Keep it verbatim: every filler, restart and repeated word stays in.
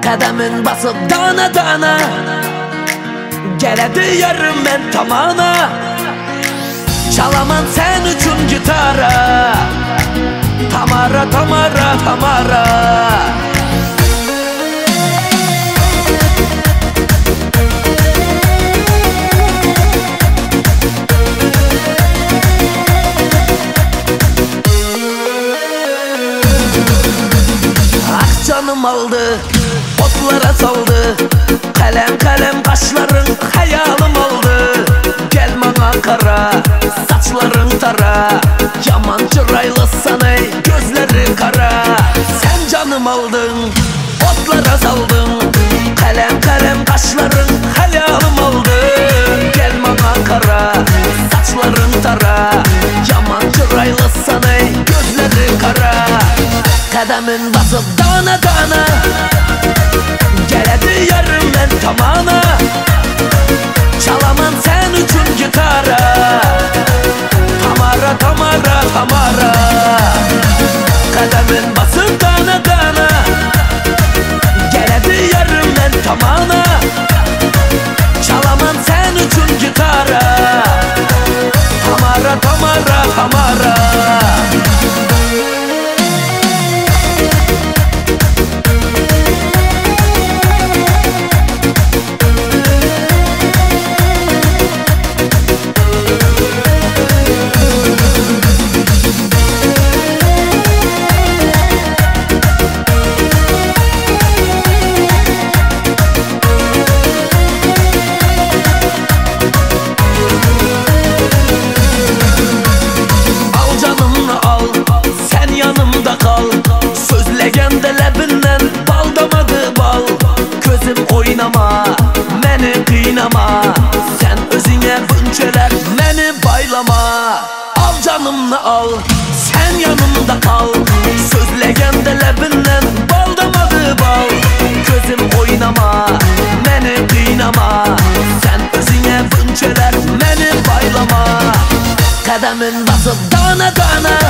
Kademin basıp dana dana geledi yarım ben tamana. Çalaman sen üçün gitara, Tamara, Tamara, Tamara. Ah canım aldı, otlara saldı, kalem kalem kaşların hayalim oldu. Gel bana kara, saçların tara, yaman çıraylısan ey, gözleri kara. Sen canım aldın, otlara saldın, kalem kalem kaşların hayalim oldu. Gel bana kara, saçların tara, yaman çıraylısan ey, gözleri kara. Kademin basıp dana dana geledi yarım ben tamana. Çalaman sen üçün gitara, Tamara, Tamara, Tamara. Kademin basıp dana dana geledi yarım ben tamana. Çalaman sen üçün gitara, Tamara, Tamara, Tamara. Sözlegende lebinden bal damadı bal. Gözüm oynama, beni kıynama, sen özüne bünçeler beni baylama. Al canımla al, sen yanımda kal. Sözlegende lebinden bal damadı bal. Gözüm oynama, beni kıynama, sen özüne bünçeler beni baylama. Kademin basıp dana dana